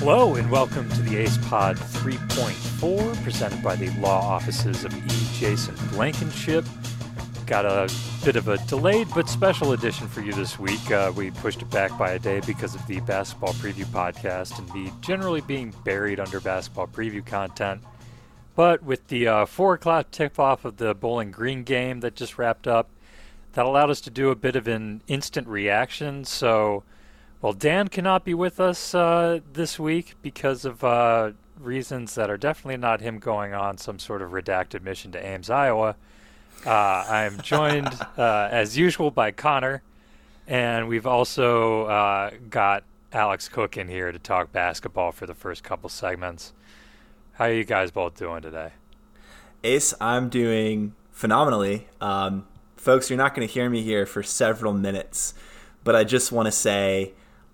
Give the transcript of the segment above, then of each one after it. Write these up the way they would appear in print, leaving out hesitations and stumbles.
Hello and welcome to the Ace Pod 3.4, presented by the law offices of E. Jason Blankenship. Got a bit of a delayed but special edition for you this week. We pushed it back by a day because of the basketball preview podcast and me generally being buried under basketball preview content. But with the 4 o'clock tip-off of the Bowling Green game that just wrapped up, that allowed us to do a bit of an instant reaction. So, well, Dan cannot be with us this week because of reasons that are definitely not him going on some sort of redacted mission to Ames, Iowa. I am joined, as usual, by Connor, and we've also got Alex Cook in here to talk basketball for the first couple segments. How are you guys both doing today? Ace, I'm doing phenomenally. Folks, you're not going to hear me here for several minutes, but I just want to say,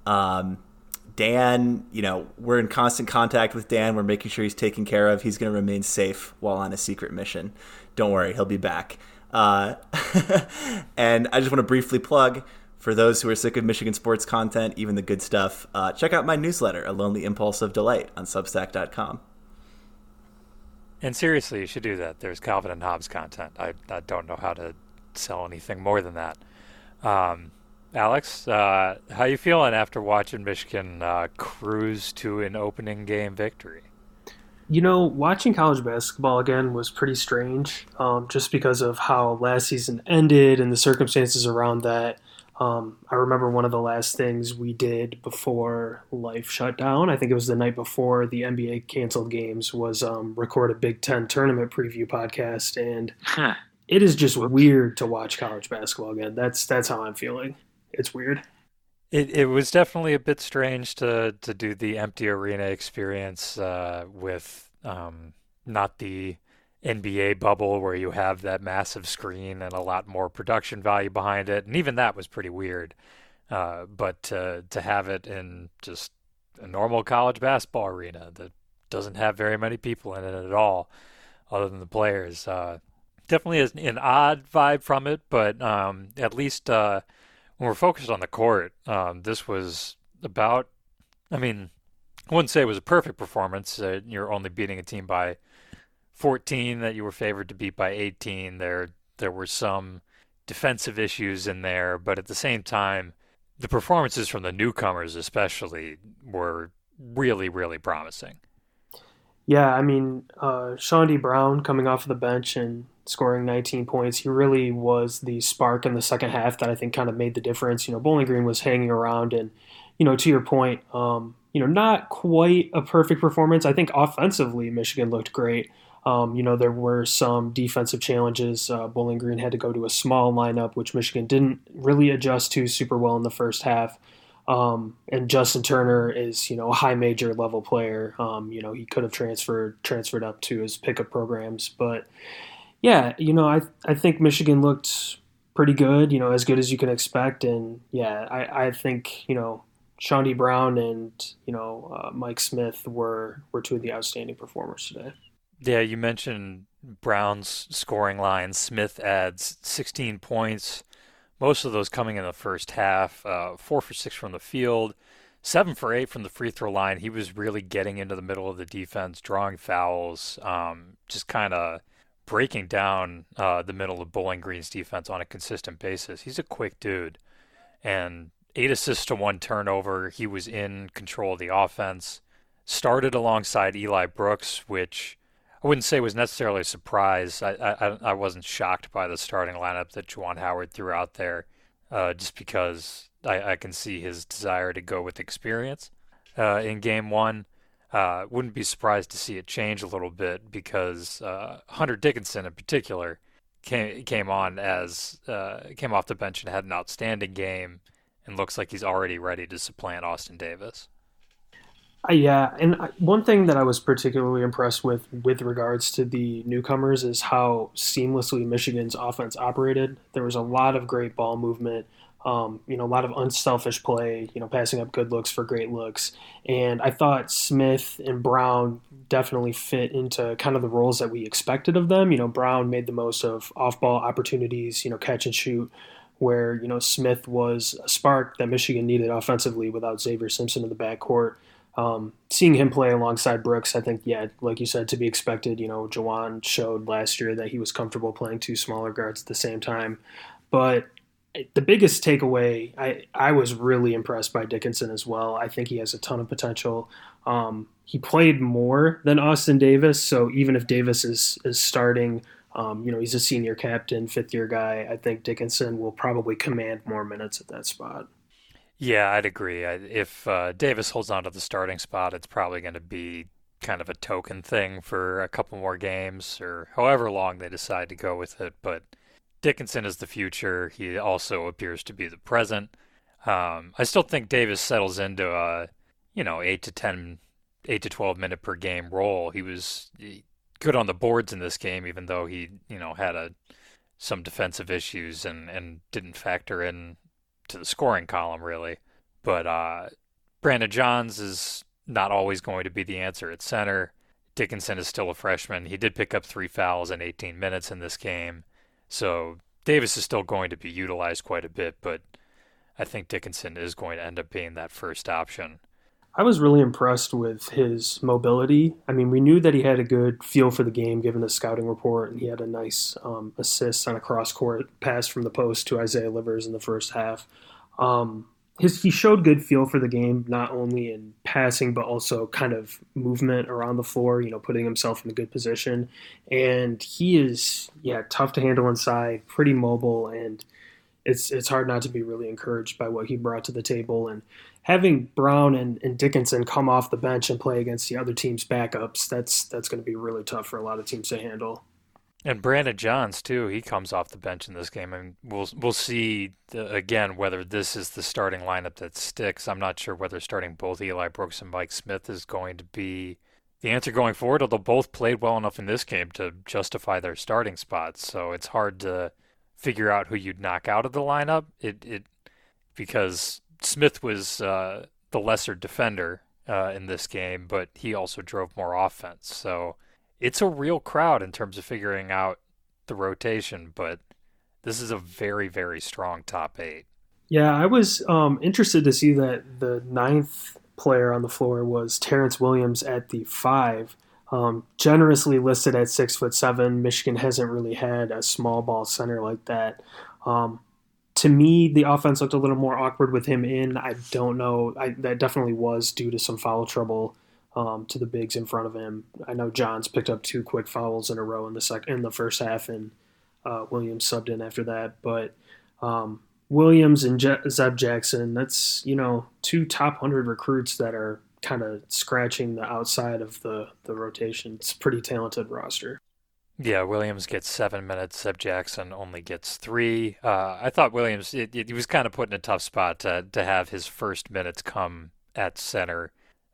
Dan, we're in constant contact with Dan. We're making sure he's taken care of. He's going to remain safe while on a secret mission. Don't worry, he'll be back. And I just want to briefly plug, for those who are sick of Michigan sports content, even the good stuff, check out my newsletter, A Lonely Impulse of Delight, on Substack.com. And seriously, you should do that. There's Calvin and Hobbes content. I don't know how to sell anything more than that. Alex, how you feeling after watching Michigan cruise to an opening game victory? Watching college basketball again was pretty strange, just because of how last season ended and the circumstances around that. I remember one of the last things we did before life shut down, I think it was the night before the NBA canceled games, was record a Big Ten tournament preview podcast, and it is just weird to watch college basketball again. That's how I'm feeling. It's weird. It was definitely a bit strange to do the empty arena experience with not the NBA bubble where you have that massive screen and a lot more production value behind it. And even that was pretty weird. But to have it in just a normal college basketball arena that doesn't have very many people in it at all, other than the players, definitely is an odd vibe from it. But at least when we're focused on the court, this was about, I wouldn't say it was a perfect performance. You're only beating a team by 14 that you were favored to beat by 18. There were some defensive issues in there, but at the same time, the performances from the newcomers especially were really, really promising. Yeah, Sean D. Brown coming off of the bench and scoring 19 points, he really was the spark in the second half that I think kind of made the difference. Bowling Green was hanging around and, to your point, not quite a perfect performance. I think offensively, Michigan looked great. There were some defensive challenges. Bowling Green had to go to a small lineup, which Michigan didn't really adjust to super well in the first half. And Justin Turner is, a high major level player. He could have transferred up to his pickup programs, but yeah, I think Michigan looked pretty good, as good as you can expect. And yeah, I think, Sean D. Brown and, Mike Smith were two of the outstanding performers today. Yeah, you mentioned Brown's scoring line. Smith adds 16 points, most of those coming in the first half, 4 for 6 from the field, 7 for 8 from the free throw line. He was really getting into the middle of the defense, drawing fouls, just kind of breaking down the middle of Bowling Green's defense on a consistent basis. He's a quick dude. And 8 assists to 1 turnover. He was in control of the offense. Started alongside Eli Brooks, which I wouldn't say was necessarily a surprise. I wasn't shocked by the starting lineup that Juwan Howard threw out there, just because I can see his desire to go with experience in game one. Wouldn't be surprised to see it change a little bit because Hunter Dickinson in particular came off the bench and had an outstanding game and looks like he's already ready to supplant Austin Davis. Yeah, and one thing that I was particularly impressed with regards to the newcomers is how seamlessly Michigan's offense operated. There was a lot of great ball movement, a lot of unselfish play, passing up good looks for great looks. And I thought Smith and Brown definitely fit into kind of the roles that we expected of them. Brown made the most of off-ball opportunities, catch and shoot, where, Smith was a spark that Michigan needed offensively without Xavier Simpson in the backcourt. Seeing him play alongside Brooks, I think, yeah, like you said, to be expected. Jawan showed last year that he was comfortable playing two smaller guards at the same time. But the biggest takeaway, I was really impressed by Dickinson as well. I think he has a ton of potential. He played more than Austin Davis, so even if Davis is starting, he's a senior captain, fifth year guy. I think Dickinson will probably command more minutes at that spot. Yeah, I'd agree. If Davis holds on to the starting spot, it's probably going to be kind of a token thing for a couple more games or however long they decide to go with it. But Dickinson is the future. He also appears to be the present. I still think Davis settles into a, 8 to 12 minute per game role. He was good on the boards in this game, even though he, had some defensive issues and didn't factor in to the scoring column really. But Brandon Johns is not always going to be the answer at center. Dickinson is still a freshman. He did pick up 3 fouls in 18 minutes in this game. So Davis is still going to be utilized quite a bit, but I think Dickinson is going to end up being that first option. I was really impressed with his mobility. I mean, we knew that he had a good feel for the game given the scouting report, and he had a nice assist on a cross-court pass from the post to Isaiah Livers in the first half. He showed good feel for the game, not only in passing, but also kind of movement around the floor, putting himself in a good position. And he is, tough to handle inside, pretty mobile, and it's hard not to be really encouraged by what he brought to the table. And having Brown and Dickinson come off the bench and play against the other team's backups, that's going to be really tough for a lot of teams to handle. And Brandon Johns too, he comes off the bench in this game, and we'll see again whether this is the starting lineup that sticks. I'm not sure whether starting both Eli Brooks and Mike Smith is going to be the answer going forward. Although both played well enough in this game to justify their starting spots, so it's hard to figure out who you'd knock out of the lineup. It because Smith was the lesser defender in this game, but he also drove more offense, so. It's a real crowd in terms of figuring out the rotation, but this is a very, very strong top 8. Yeah, I was interested to see that the ninth player on the floor was Terrence Williams at the 5. Generously listed at 6'7". Michigan hasn't really had a small ball center like that. To me, the offense looked a little more awkward with him in. I don't know. That definitely was due to some foul trouble to the bigs in front of him. I know Johns picked up 2 quick fouls in a row in the first half, and Williams subbed in after that. But Williams and Zeb Jackson, that's 2 top 100 recruits that are kind of scratching the outside of the rotation. It's a pretty talented roster. Yeah, Williams gets 7 minutes. Zeb Jackson only gets 3. I thought Williams, he was kind of put in a tough spot to have his first minutes come at center.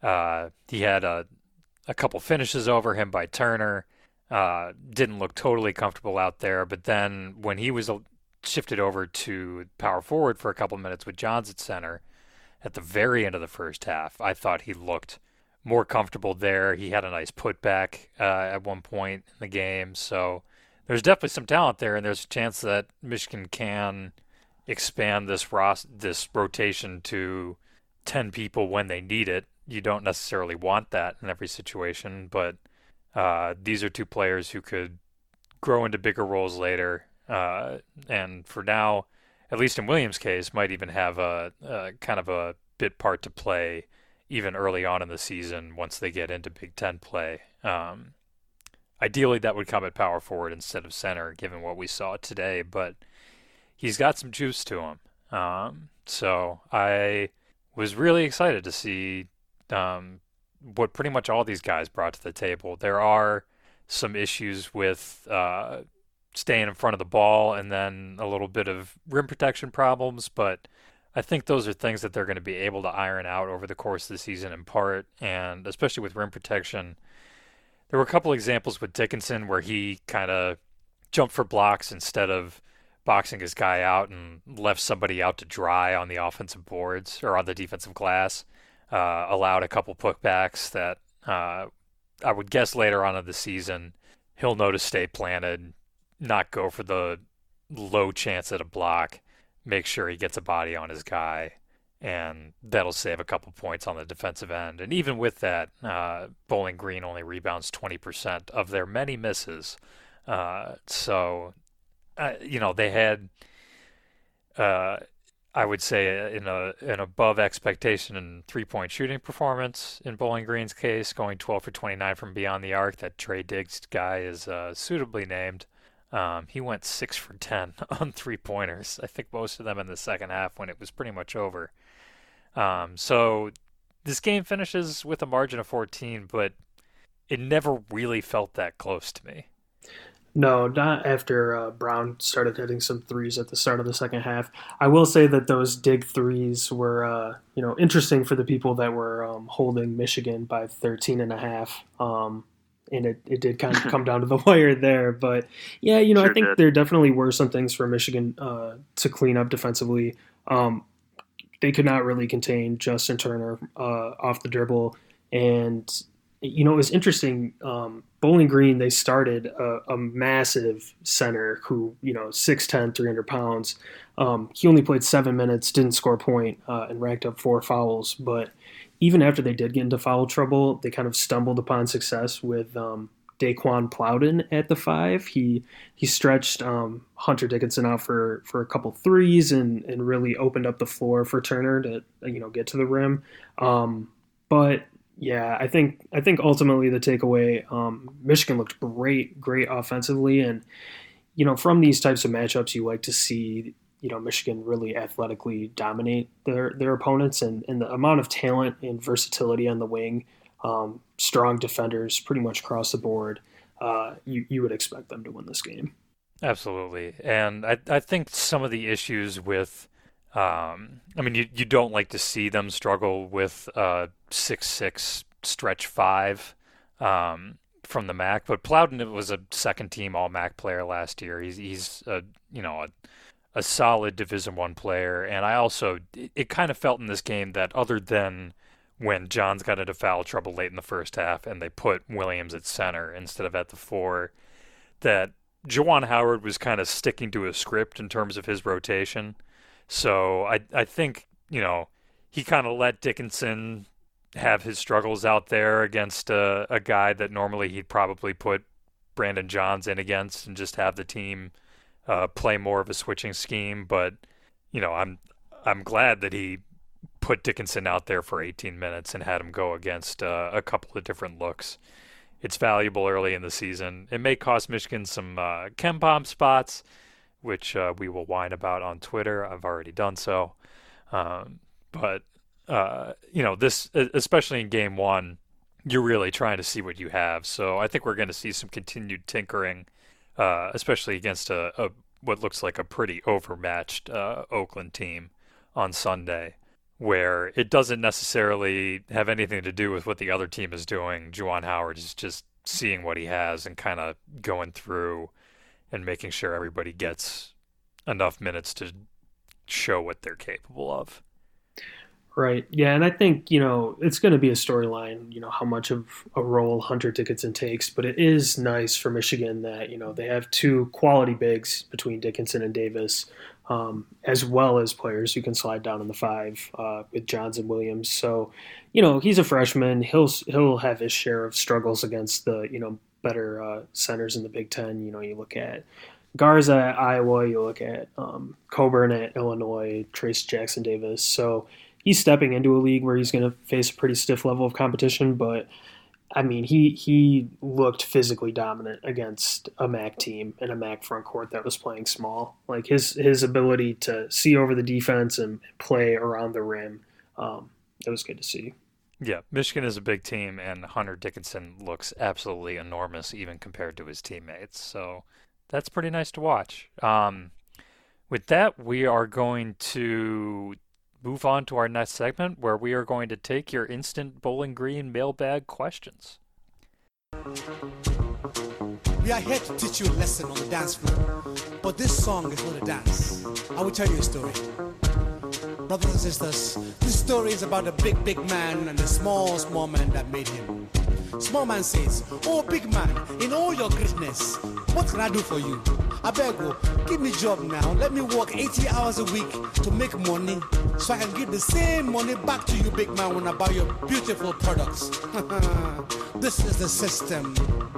He had a couple finishes over him by Turner. Didn't look totally comfortable out there, but then when he was shifted over to power forward for a couple minutes with Johns at center at the very end of the first half, I thought he looked more comfortable there. He had a nice putback at one point in the game, so there's definitely some talent there, and there's a chance that Michigan can expand this rotation to 10 people when they need it. You don't necessarily want that in every situation, but these are 2 players who could grow into bigger roles later. And for now, at least in Williams' case, might even have a kind of a bit part to play even early on in the season once they get into Big Ten play. Ideally, that would come at power forward instead of center, given what we saw today, but he's got some juice to him. So I was really excited to see what pretty much all these guys brought to the table. There are some issues with staying in front of the ball and then a little bit of rim protection problems, but I think those are things that they're going to be able to iron out over the course of the season in part, and especially with rim protection. There were a couple examples with Dickinson where he kind of jumped for blocks instead of boxing his guy out and left somebody out to dry on the offensive boards or on the defensive glass. Allowed a couple putbacks that I would guess later on in the season he'll know to stay planted, not go for the low chance at a block, make sure he gets a body on his guy, and that'll save a couple points on the defensive end. And even with that, Bowling Green only rebounds 20% of their many misses. So they had, I would say, an above expectation in 3-point shooting performance in Bowling Green's case, going 12 for 29 from beyond the arc. That Trey Diggs guy is suitably named. He went 6 for 10 on 3-pointers. I think most of them in the second half when it was pretty much over. So this game finishes with a margin of 14, but it never really felt that close to me. No, not after Brown started hitting some threes at the start of the second half. I will say that those dig threes were, interesting for the people that were holding Michigan by 13 and a half. And it did kind of come down to the wire there. But, yeah, I think there definitely were some things for Michigan to clean up defensively. They could not really contain Justin Turner off the dribble. And, it was interesting. Bowling Green, they started a massive center who, 6'10", 300 pounds. He only played 7 minutes, didn't score a point, and racked up 4 fouls. But even after they did get into foul trouble, they kind of stumbled upon success with Daquan Plowden at the 5. He stretched Hunter Dickinson out for a couple threes and really opened up the floor for Turner to get to the rim. But yeah, I think ultimately the takeaway, Michigan looked great offensively, and from these types of matchups, you like to see Michigan really athletically dominate their opponents, and the amount of talent and versatility on the wing, strong defenders pretty much across the board. You would expect them to win this game. Absolutely, and I think some of the issues with. You don't like to see them struggle with 6'6" stretch 5 from the MAC, but Plowden was a second-team All-MAC player last year. He's a solid Division I player, and it kind of felt in this game that other than when Johns got into foul trouble late in the first half and they put Williams at center instead of at the 4, that Juwan Howard was kind of sticking to a script in terms of his rotation. So I think, he kind of let Dickinson have his struggles out there against a guy that normally he'd probably put Brandon Johns in against and just have the team play more of a switching scheme. But, I'm glad that he put Dickinson out there for 18 minutes and had him go against a couple of different looks. It's valuable early in the season. It may cost Michigan some KenPom spots, which we will whine about on Twitter. I've already done so. But this, especially in game 1, you're really trying to see what you have. So I think we're going to see some continued tinkering, especially against what looks like a pretty overmatched Oakland team on Sunday, where it doesn't necessarily have anything to do with what the other team is doing. Juwan Howard is just seeing what he has and kind of going through and making sure everybody gets enough minutes to show what they're capable of. Right. Yeah, and I think, it's going to be a storyline, how much of a role Hunter Dickinson takes, but it is nice for Michigan that, they have 2 quality bigs between Dickinson and Davis, as well as players who can slide down in the 5 with Johns and Williams. So, he's a freshman. He'll have his share of struggles against the, better centers in the Big Ten. You look at Garza at Iowa, you look at Coburn at Illinois, Trace Jackson Davis. So he's stepping into a league where he's going to face a pretty stiff level of competition. But, he looked physically dominant against a MAC team and a MAC front court that was playing small. Like his ability to see over the defense and play around the rim, it was good to see. Yeah, Michigan is a big team, and Hunter Dickinson looks absolutely enormous even compared to his teammates. So that's pretty nice to watch. With that, we are going to move on to our next segment, where we are going to take your instant Bowling Green mailbag questions. We are here to teach you a lesson on the dance floor, but this song is not a dance. I will tell you a story. Brothers and sisters, this story is about a big, big man and a small, small man that made him. Small man says, "Oh, big man, in all your greatness, what can I do for you?" I beg you, give me job now. Let me work 80 hours a week to make money so I can give the same money back to you, big man, when I buy your beautiful products. This is the system.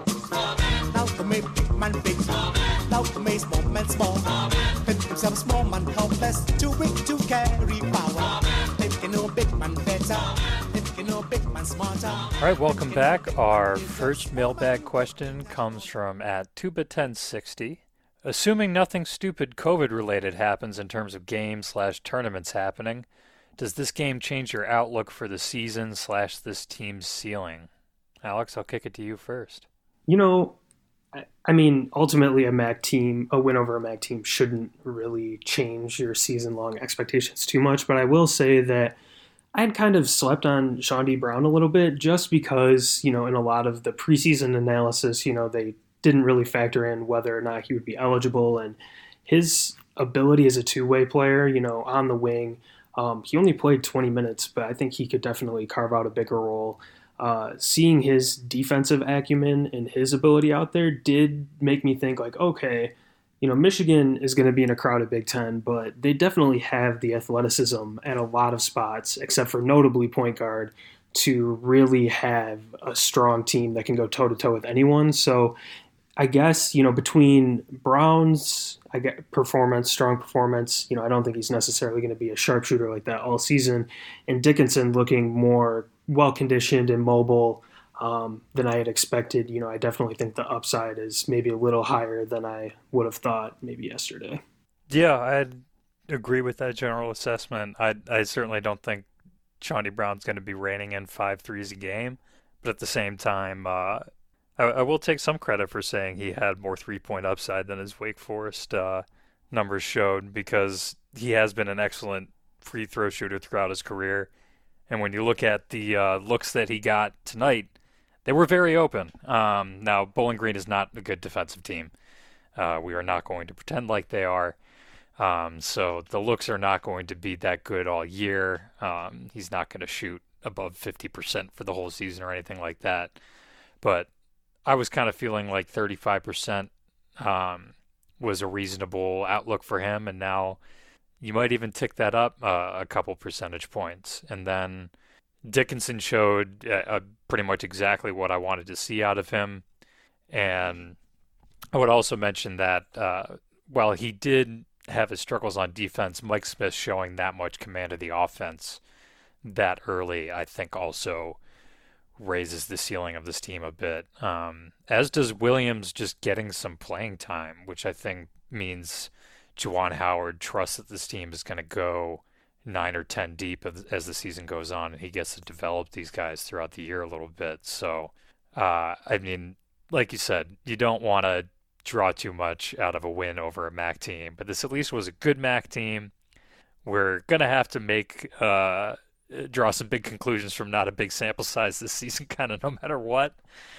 Now to make big man big. Now to make small man small. Think himself small man helpless, too weak to carry power. Think you know big man better. Think you know big man smarter. All right, welcome back. Our first mailbag question comes from at Tuba1060. Assuming nothing stupid COVID-related happens in terms of games/tournaments happening, does this game change your outlook for the season/this team's ceiling? Alex, I'll kick it to you first. You know, I mean, ultimately a win over a MAC team shouldn't really change your season-long expectations too much, but I will say that I had kind of slept on Sean D. Brown a little bit just because, in a lot of the preseason analysis, they didn't really factor in whether or not he would be eligible, and his ability as a two-way player, on the wing, he only played 20 minutes, but I think he could definitely carve out a bigger role. Seeing his defensive acumen and his ability out there did make me think like, okay, Michigan is going to be in a crowded Big Ten, but they definitely have the athleticism at a lot of spots, except for notably point guard, to really have a strong team that can go toe-to-toe with anyone. So I guess, between Brown's strong performance, I don't think he's necessarily going to be a sharpshooter like that all season, and Dickinson looking more well-conditioned and mobile than I had expected. I definitely think the upside is maybe a little higher than I would have thought maybe yesterday. Yeah, I'd agree with that general assessment. I certainly don't think Chaundee Brown's going to be raining in 5 threes a game, but at the same time, I will take some credit for saying he had more three-point upside than his Wake Forest numbers showed, because he has been an excellent free throw shooter throughout his career. And when you look at the looks that he got tonight, they were very open. Now, Bowling Green is not a good defensive team. We are not going to pretend like they are. So the looks are not going to be that good all year. He's not going to shoot above 50% for the whole season or anything like that. But I was kind of feeling like 35% was a reasonable outlook for him, and now you might even tick that up a couple percentage points. And then Dickinson showed pretty much exactly what I wanted to see out of him. And I would also mention that while he did have his struggles on defense, Mike Smith showing that much command of the offense that early, I think also raises the ceiling of this team a bit. As does Williams just getting some playing time, which I think means Juwan Howard trusts that this team is going to go 9 or 10 deep as the season goes on, and he gets to develop these guys throughout the year a little bit. So, I mean, like you said, you don't want to draw too much out of a win over a MAC team, but this at least was a good MAC team. We're going to have to draw some big conclusions from not a big sample size this season, kind of no matter what.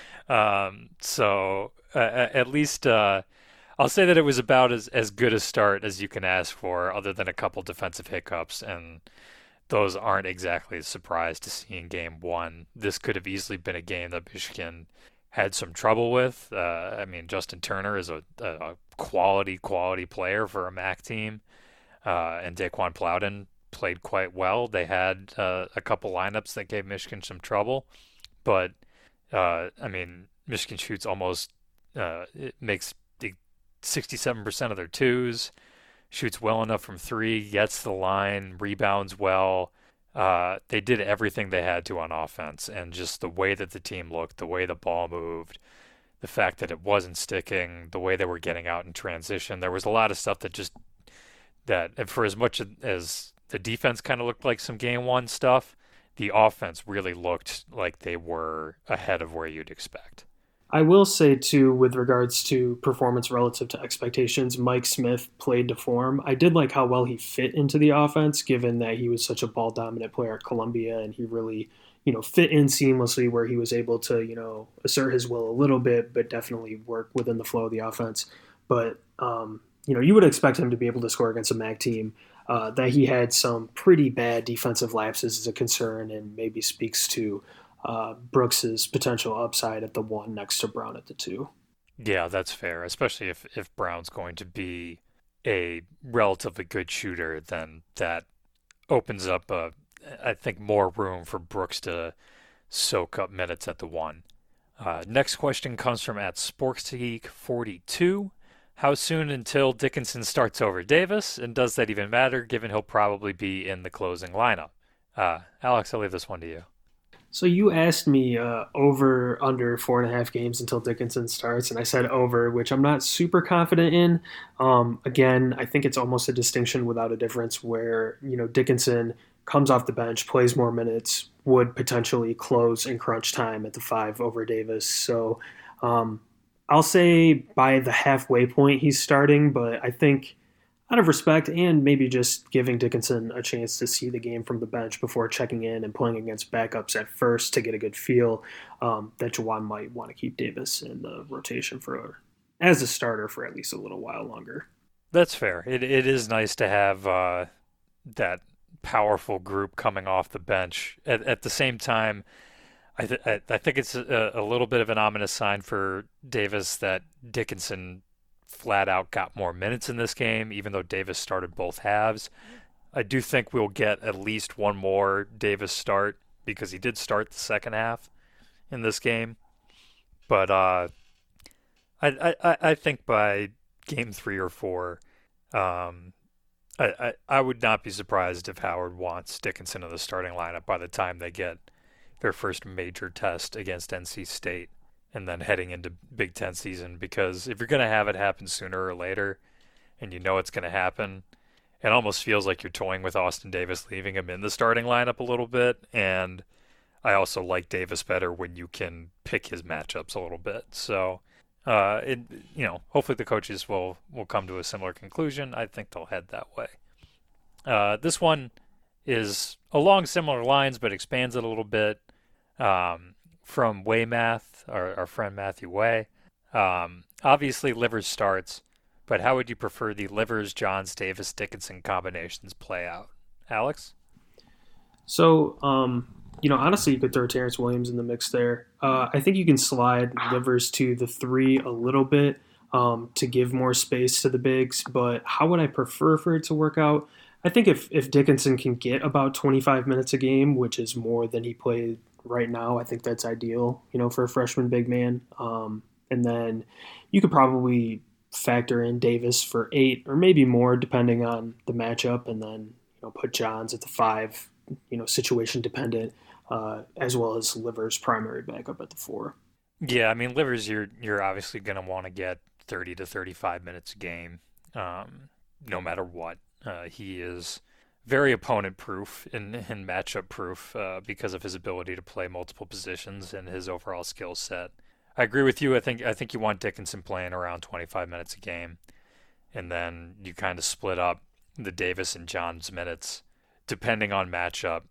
So at least I'll say that it was about as good a start as you can ask for, other than a couple defensive hiccups, and those aren't exactly a surprise to see in game one. This could have easily been a game that Michigan had some trouble with. I mean, Justin Turner is a quality player for a MAC team, and Daquan Plowden played quite well. They had a couple lineups that gave Michigan some trouble, but I mean, Michigan shoots almost it makes 67% of their twos, shoots well enough from three, gets the line, rebounds well. They did everything they had to on offense, and just the way that the team looked, the way the ball moved, the fact that it wasn't sticking, the way they were getting out in transition. There was a lot of stuff that for as much as the defense kind of looked like some game one stuff, the offense really looked like they were ahead of where you'd expect. I will say, too, with regards to performance relative to expectations, Mike Smith played to form. I did like how well he fit into the offense, given that he was such a ball-dominant player at Columbia, and he really, fit in seamlessly where he was able to, assert his will a little bit, but definitely work within the flow of the offense. But, you would expect him to be able to score against a MAC team. That he had some pretty bad defensive lapses is a concern, and maybe speaks to Brooks's potential upside at the 1 next to Brown at the 2. Yeah, that's fair, especially if Brown's going to be a relatively good shooter, then that opens up, I think, more room for Brooks to soak up minutes at the one. Next question comes from at SportsGeek42. How soon until Dickinson starts over Davis, and does that even matter given he'll probably be in the closing lineup? Alex, I'll leave this one to you. So you asked me over under 4.5 games until Dickinson starts, and I said over, which I'm not super confident in. Again, I think it's almost a distinction without a difference where, Dickinson comes off the bench, plays more minutes, would potentially close in crunch time at the 5 over Davis. So I'll say by the halfway point he's starting, but I think out of respect and maybe just giving Dickinson a chance to see the game from the bench before checking in and playing against backups at first to get a good feel, that Juwan might want to keep Davis in the rotation as a starter for at least a little while longer. That's fair. It is nice to have that powerful group coming off the bench. At the same time, I think it's a little bit of an ominous sign for Davis that Dickinson flat out got more minutes in this game, even though Davis started both halves. I do think we'll get at least one more Davis start because he did start the second half in this game. But I think by game 3 or 4, I would not be surprised if Howard wants Dickinson in the starting lineup by the time they get their first major test against NC State and then heading into Big Ten season, because if you're going to have it happen sooner or later and you know it's going to happen, it almost feels like you're toying with Austin Davis, leaving him in the starting lineup a little bit. And I also like Davis better when you can pick his matchups a little bit. So, hopefully the coaches will come to a similar conclusion. I think they'll head that way. This one is along similar lines, but expands it a little bit. From Waymath, our friend Matthew Way. Obviously, Livers starts, but how would you prefer the Livers, Johns, Davis, Dickinson combinations play out? Alex? So, honestly, you could throw Terrence Williams in the mix there. I think you can slide Livers to the 3 a little bit to give more space to the bigs, but how would I prefer for it to work out? I think if Dickinson can get about 25 minutes a game, which is more than he played right now, I think that's ideal, for a freshman big man. And then you could probably factor in Davis for 8 or maybe more, depending on the matchup, and then put Johns at the 5, situation dependent, as well as Livers' primary backup at the 4. Yeah, I mean, Livers, you're obviously going to want to get 30 to 35 minutes a game, no matter what. He is very opponent-proof and matchup-proof because of his ability to play multiple positions and his overall skill set. I agree with you. I think you want Dickinson playing around 25 minutes a game, and then you kind of split up the Davis and Johns minutes depending on matchup.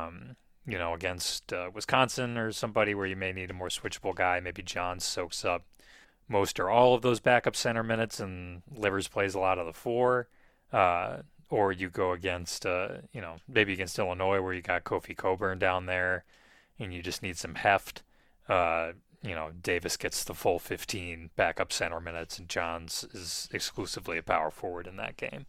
Against Wisconsin or somebody where you may need a more switchable guy, maybe Johns soaks up most or all of those backup center minutes, and Livers plays a lot of the 4. Or you go against, maybe against Illinois where you got Kofi Coburn down there and you just need some heft. Davis gets the full 15 backup center minutes and Johns is exclusively a power forward in that game.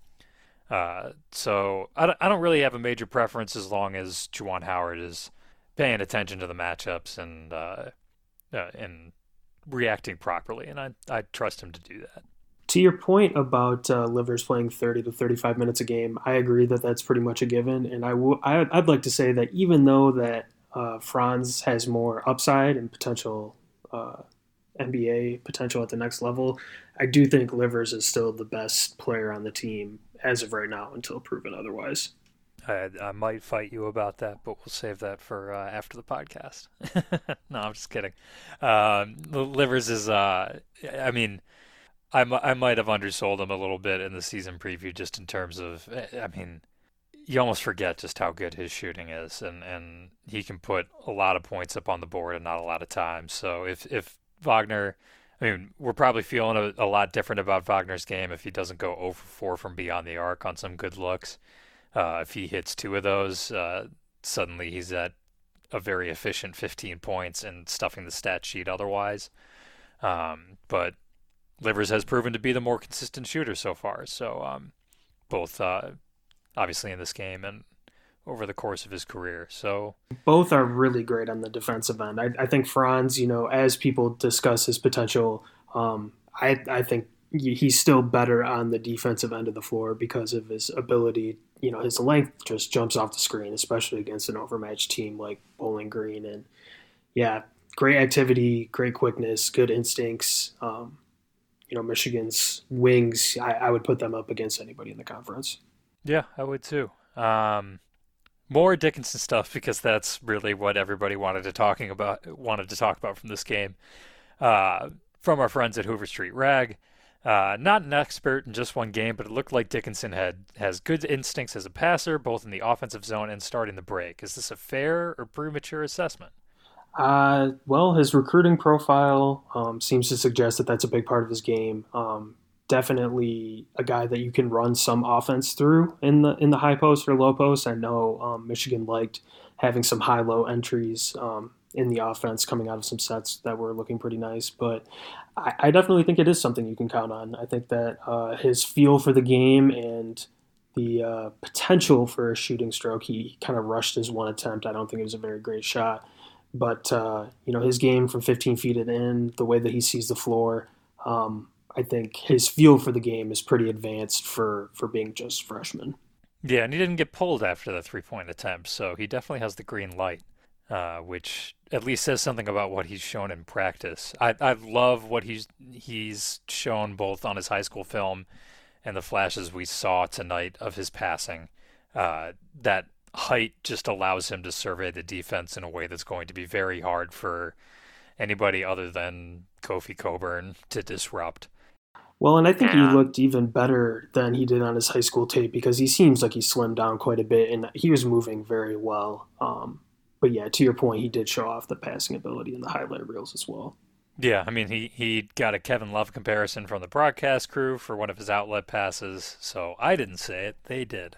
So I don't really have a major preference as long as Juwan Howard is paying attention to the matchups and reacting properly, and I trust him to do that. To your point about Livers playing 30 to 35 minutes a game, I agree that that's pretty much a given. And I'd like to say that even though that Franz has more upside and potential NBA potential at the next level, I do think Livers is still the best player on the team as of right now until proven otherwise. I might fight you about that, but we'll save that for after the podcast. No, I'm just kidding. Livers is, I might have undersold him a little bit in the season preview just in terms of, you almost forget just how good his shooting is, and he can put a lot of points up on the board and not a lot of time. So if Wagner, we're probably feeling a lot different about Wagner's game if he doesn't go 0 for 4 from beyond the arc on some good looks. If he hits 2 of those, suddenly he's at a very efficient 15 points and stuffing the stat sheet otherwise. But Livers has proven to be the more consistent shooter so far. So both obviously in this game and over the course of his career. So both are really great on the defensive end. I think Franz, as people discuss his potential, I think he's still better on the defensive end of the floor because of his ability. His length just jumps off the screen, especially against an overmatched team like Bowling Green. And yeah, great activity, great quickness, good instincts. Michigan's wings, I would put them up against anybody in the conference. Yeah, I would too. More Dickinson stuff because that's really what everybody wanted to talk about from this game. From our friends at Hoover Street Rag. Not an expert in just one game, but it looked like Dickinson has good instincts as a passer, both in the offensive zone and starting the break. Is this a fair or premature assessment? Well, his recruiting profile seems to suggest that that's a big part of his game. Definitely a guy that you can run some offense through in the high post or low post. I know Michigan liked having some high-low entries in the offense coming out of some sets that were looking pretty nice. But I definitely think it is something you can count on. I think that his feel for the game and the potential for a shooting stroke, he kind of rushed his one attempt. I don't think it was a very great shot. But, his game from 15 feet and in, the way that he sees the floor, I think his feel for the game is pretty advanced for being just freshman. Yeah, and he didn't get pulled after the three-point attempt, so he definitely has the green light, which at least says something about what he's shown in practice. I love what he's shown both on his high school film and the flashes we saw tonight of his passing. That height just allows him to survey the defense in a way that's going to be very hard for anybody other than Kofi Cockburn to disrupt. Well, and I think he looked even better than he did on his high school tape because he seems like he slimmed down quite a bit and he was moving very well. But yeah, to your point, he did show off the passing ability in the highlight reels as well. Yeah, I mean, he got a Kevin Love comparison from the broadcast crew for one of his outlet passes, so I didn't say it, they did.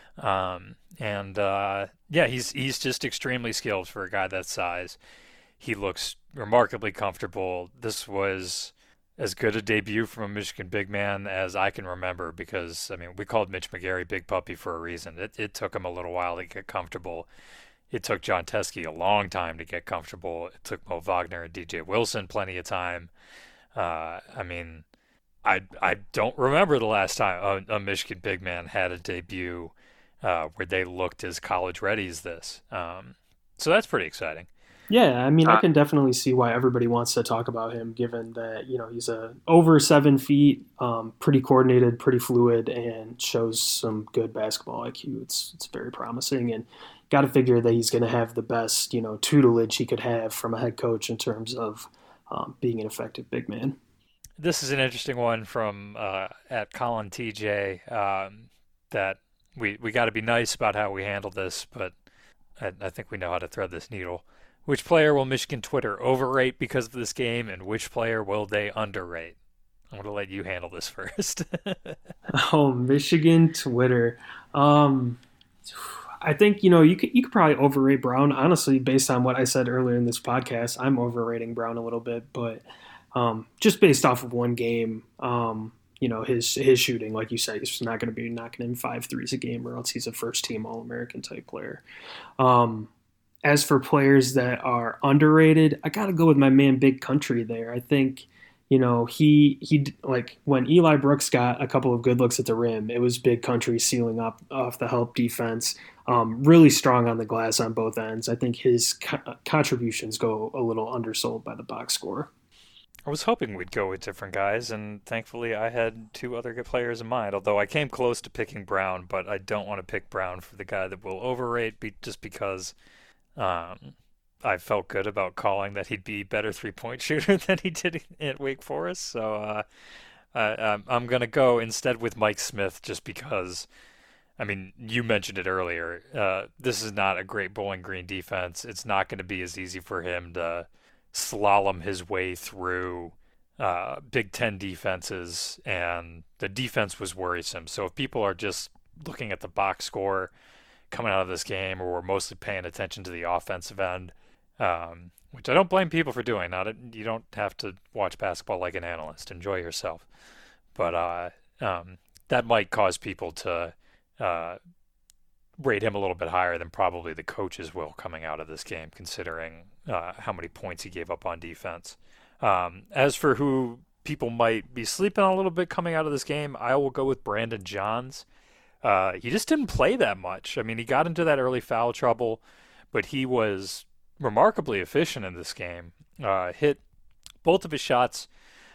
He's just extremely skilled for a guy that size. He looks remarkably comfortable. This was as good a debut from a Michigan big man as I can remember because, I mean, we called Mitch McGary Big Puppy for a reason. It took him a little while to get comfortable. It took John Teske a long time to get comfortable. It took Mo Wagner and DJ Wilson plenty of time. I don't remember the last time a Michigan big man had a debut where they looked as college ready as this. So that's pretty exciting. Yeah, I mean, I can definitely see why everybody wants to talk about him, given that he's over 7 feet, pretty coordinated, pretty fluid, and shows some good basketball IQ. It's very promising, and got to figure that he's going to have the best tutelage he could have from a head coach in terms of being an effective big man. This is an interesting one from at Colin TJ that we got to be nice about how we handle this, but I think we know how to thread this needle. Which player will Michigan Twitter overrate because of this game, and which player will they underrate? I'm going to let you handle this first. Oh, Michigan Twitter. I think, you could probably overrate Brown. Honestly, based on what I said earlier in this podcast, I'm overrating Brown a little bit, but just based off of one game, his shooting, like you said, he's not going to be knocking in 5 threes a game or else he's a first-team All-American type player. As for players that are underrated, I got to go with my man Big Country there. I think, he like when Eli Brooks got a couple of good looks at the rim, it was Big Country sealing up off the help defense, really strong on the glass on both ends. I think his contributions go a little undersold by the box score. I was hoping we'd go with different guys, and thankfully I had 2 other good players in mind, although I came close to picking Brown, but I don't want to pick Brown for the guy that will overrate just because I felt good about calling that he'd be a better three-point shooter than he did at Wake Forest. So I'm going to go instead with Mike Smith just because, I mean, you mentioned it earlier. This is not a great Bowling Green defense. It's not going to be as easy for him to slalom his way through Big Ten defenses, and the defense was worrisome. So if people are just looking at the box score coming out of this game, or we're mostly paying attention to the offensive end, which I don't blame people for doing. You don't have to watch basketball like an analyst. Enjoy yourself. But that might cause people to rate him a little bit higher than probably the coaches will coming out of this game, considering how many points he gave up on defense. As for who people might be sleeping on a little bit coming out of this game, I will go with Brandon Johns. He just didn't play that much. I mean, he got into that early foul trouble, but he was remarkably efficient in this game. Hit both of his shots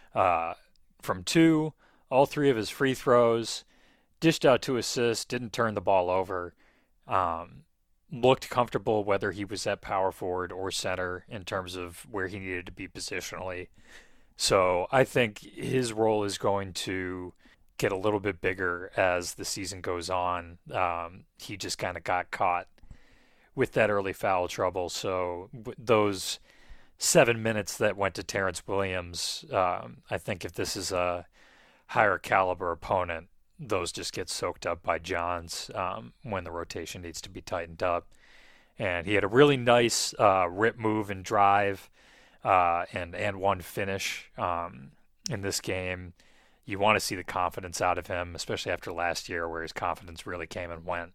from two, all three of his free throws, dished out 2 assists, didn't turn the ball over. Looked comfortable whether he was at power forward or center in terms of where he needed to be positionally. So I think his role is going to get a little bit bigger as the season goes on. He just kind of got caught with that early foul trouble. So those 7 minutes that went to Terrence Williams, I think if this is a higher caliber opponent, those just get soaked up by Johns when the rotation needs to be tightened up. And he had a really nice rip move and drive and one finish in this game. You want to see the confidence out of him, especially after last year where his confidence really came and went.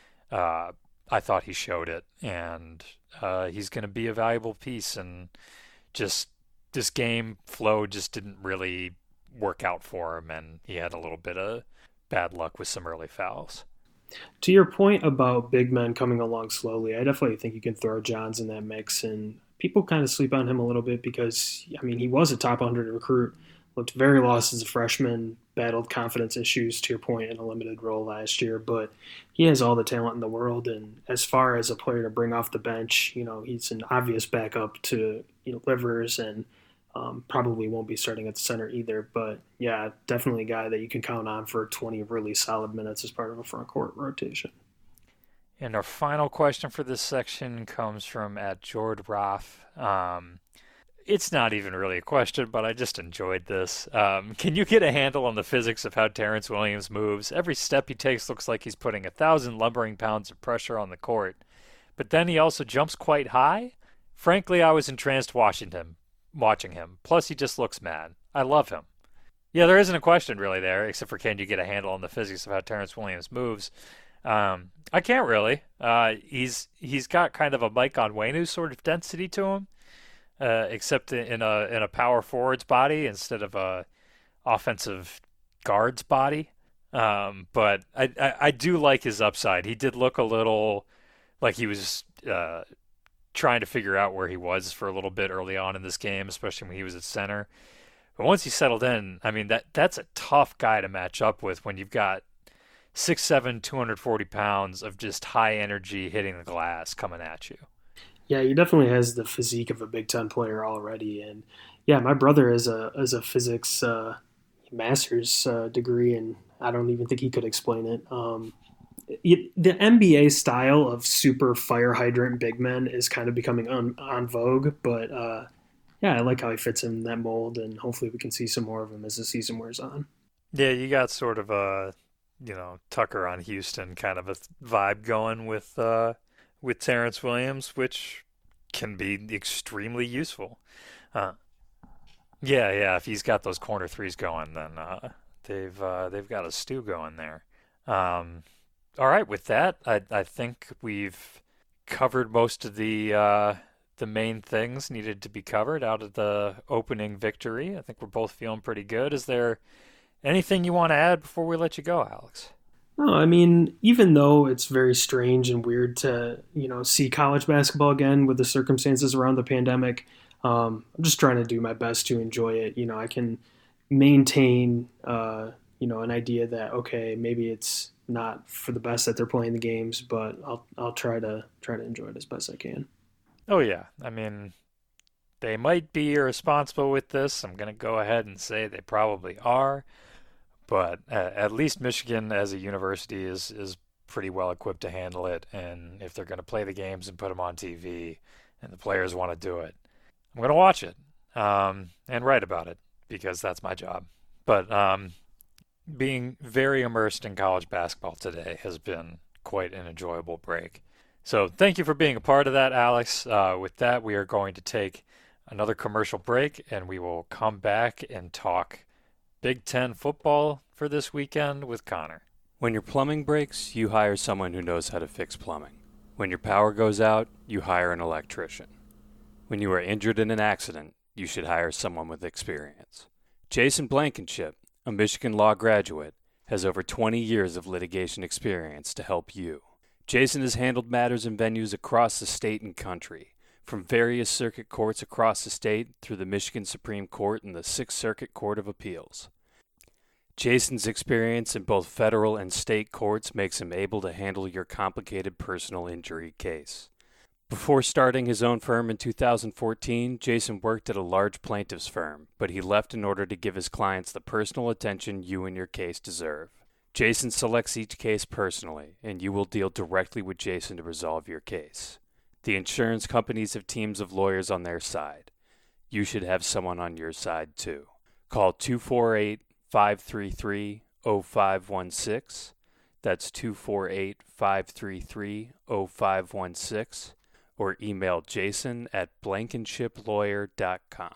I thought he showed it, and he's going to be a valuable piece. And just this game flow just didn't really work out for him, and he had a little bit of bad luck with some early fouls. To your point about big men coming along slowly, I definitely think you can throw Johns in that mix. And people kind of sleep on him a little bit because, I mean, he was a top 100 recruit, looked very lost as a freshman, battled confidence issues, to your point, in a limited role last year. But he has all the talent in the world. And as far as a player to bring off the bench, he's an obvious backup to, Livers, and probably won't be starting at the center either. But yeah, definitely a guy that you can count on for 20 really solid minutes as part of a front court rotation. And our final question for this section comes from @JordRoff. It's not even really a question, but I just enjoyed this. Can you get a handle on the physics of how Terrence Williams moves? Every step he takes looks like he's putting 1,000 lumbering pounds of pressure on the court. But then he also jumps quite high. Frankly, I was entranced watching him. Plus, he just looks mad. I love him. Yeah, there isn't a question really there, except for can you get a handle on the physics of how Terrence Williams moves? I can't really. He's got kind of a Mike Onwenu sort of density to him, except in a power forward's body instead of a offensive guard's body. But I do like his upside. He did look a little like he was trying to figure out where he was for a little bit early on in this game, especially when he was at center. But once he settled in, I mean, that's a tough guy to match up with when you've got 6'7", 240 pounds of just high energy hitting the glass coming at you. Yeah, he definitely has the physique of a Big Ten player already. And yeah, my brother is a physics master's degree, and I don't even think he could explain it. The NBA style of super fire hydrant big men is kind of becoming on vogue, but yeah, I like how he fits in that mold, and hopefully we can see some more of him as the season wears on. Yeah, you got sort of a, Tucker on Houston kind of a vibe going with Terrence Williams, which can be extremely useful. Yeah, if he's got those corner threes going, then they've got a stew going there. All right, with that, I think we've covered most of the main things needed to be covered out of the opening victory. I think we're both feeling pretty good. Is there anything you want to add before we let you go, Alex? No, I mean, even though it's very strange and weird to, see college basketball again with the circumstances around the pandemic, I'm just trying to do my best to enjoy it. I can maintain, an idea that, okay, maybe it's not for the best that they're playing the games, but I'll try to enjoy it as best I can. Oh yeah, I mean, they might be irresponsible with this. I'm gonna go ahead and say they probably are, but at least Michigan as a university is pretty well equipped to handle it. And if they're gonna play the games and put them on TV, and the players want to do it, I'm gonna watch it and write about it because that's my job. But being very immersed in college basketball today has been quite an enjoyable break. So thank you for being a part of that, Alex. With that, we are going to take another commercial break, and we will come back and talk Big Ten football for this weekend with Connor. When your plumbing breaks, you hire someone who knows how to fix plumbing. When your power goes out, you hire an electrician. When you are injured in an accident, you should hire someone with experience. Jason Blankenship, a Michigan law graduate, has over 20 years of litigation experience to help you. Jason has handled matters in venues across the state and country, from various circuit courts across the state through the Michigan Supreme Court and the Sixth Circuit Court of Appeals. Jason's experience in both federal and state courts makes him able to handle your complicated personal injury case. Before starting his own firm in 2014, Jason worked at a large plaintiff's firm, but he left in order to give his clients the personal attention you and your case deserve. Jason selects each case personally, and you will deal directly with Jason to resolve your case. The insurance companies have teams of lawyers on their side. You should have someone on your side, too. Call 248-533-0516. That's 248-533-0516. Or email jason@blankenshiplawyer.com.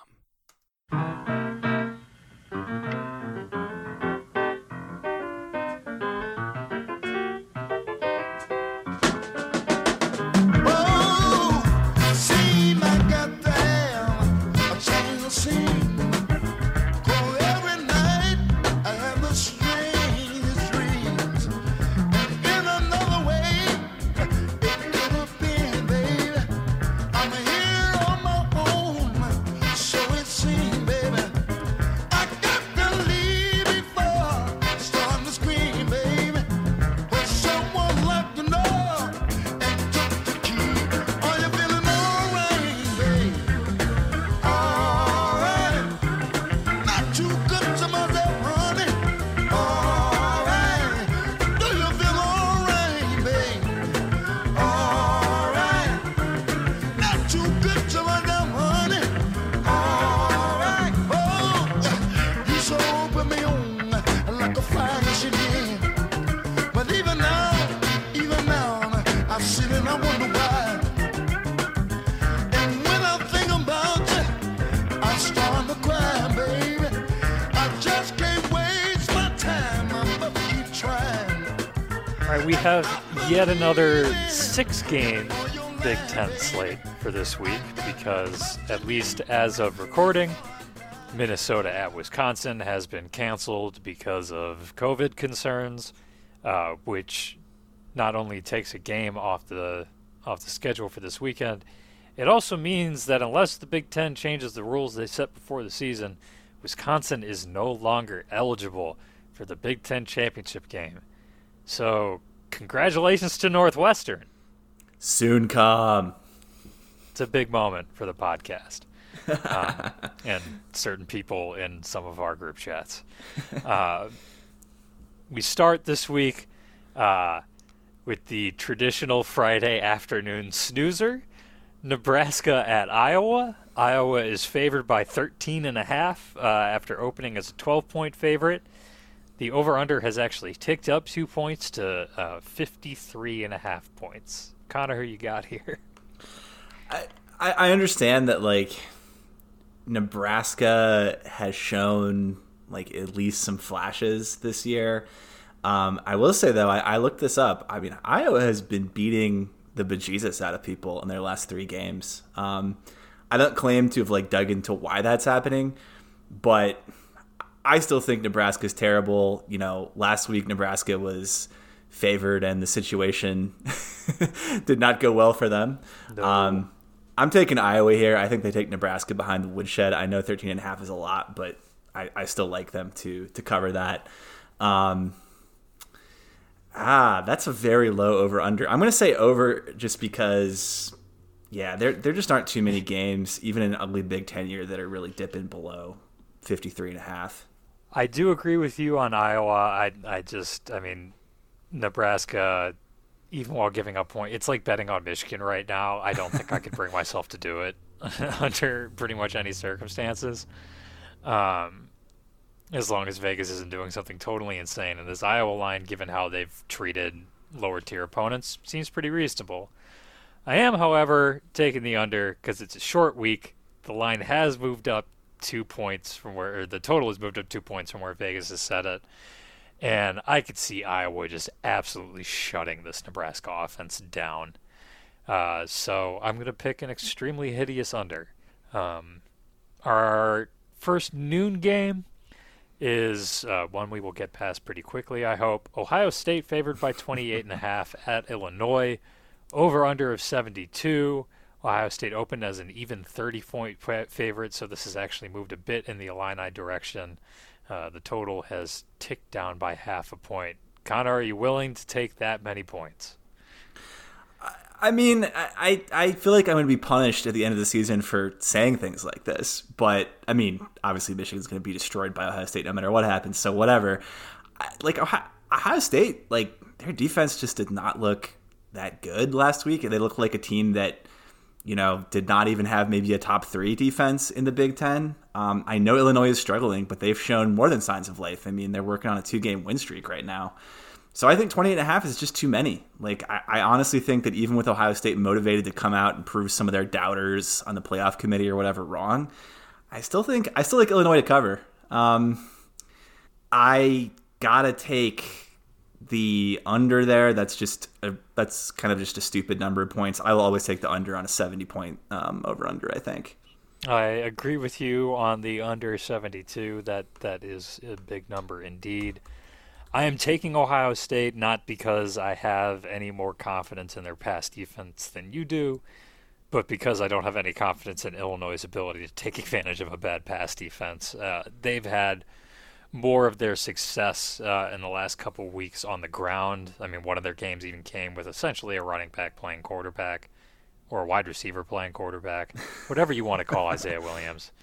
We have yet another 6-game Big Ten slate for this week because, at least as of recording, Minnesota at Wisconsin has been canceled because of COVID concerns, which not only takes a game off the schedule for this weekend, it also means that unless the Big Ten changes the rules they set before the season, Wisconsin is no longer eligible for the Big Ten championship game. So, congratulations to Northwestern. Soon come. It's a big moment for the podcast and certain people in some of our group chats. We start this week with the traditional Friday afternoon snoozer. Nebraska at Iowa. Iowa is favored by 13.5 after opening as a 12-point favorite. The over-under has actually ticked up 2 points to 53.5 points. Connor, who you got here? I understand that, like, Nebraska has shown, like, at least some flashes this year. I will say, though, I looked this up. I mean, Iowa has been beating the bejesus out of people in their last 3 games. I don't claim to have, like, dug into why that's happening, but I still think Nebraska's terrible. You know, last week Nebraska was favored and the situation did not go well for them. No. I'm taking Iowa here. I think they take Nebraska behind the woodshed. I know 13.5 is a lot, but I still like them to cover that. That's a very low over-under. I'm going to say over just because, yeah, there just aren't too many games, even in an ugly Big Ten year, that are really dipping below 53.5. I do agree with you on Iowa. I mean, Nebraska, even while giving up points, it's like betting on Michigan right now. I don't think I could bring myself to do it under pretty much any circumstances. As long as Vegas isn't doing something totally insane. And this Iowa line, given how they've treated lower tier opponents, seems pretty reasonable. I am, however, taking the under because it's a short week. The line has moved up 2 points from where, or the total has moved up 2 points from where Vegas has set it. And I could see Iowa just absolutely shutting this Nebraska offense down. So I'm going to pick an extremely hideous under. Our first noon game is one we will get past pretty quickly, I hope. Ohio State favored by 28.5 at Illinois. Over-under of 72. Ohio State opened as an even 30-point favorite, so this has actually moved a bit in the Illini direction. The total has ticked down by half a point. Connor, are you willing to take that many points? I mean, I feel like I'm going to be punished at the end of the season for saying things like this. But, I mean, obviously Michigan's going to be destroyed by Ohio State no matter what happens, so whatever. Like, Ohio State, like, their defense just did not look that good last week. They looked like a team that, you know, did not even have maybe a top 3 defense in the Big Ten. I know Illinois is struggling, but they've shown more than signs of life. I mean, they're working on a 2-game win streak right now. So I think 28.5 is just too many. Like, I honestly think that even with Ohio State motivated to come out and prove some of their doubters on the playoff committee or whatever wrong, I still like Illinois to cover. I gotta take the under there. That's kind of just a stupid number of points. I will always take the under on a 70-point over-under, I think. I agree with you on the under 72. That is a big number indeed. I am taking Ohio State not because I have any more confidence in their pass defense than you do, but because I don't have any confidence in Illinois' ability to take advantage of a bad pass defense. They've had more of their success in the last couple of weeks on the ground. I mean, one of their games even came with essentially a running back playing quarterback or a wide receiver playing quarterback, whatever you want to call Isaiah Williams.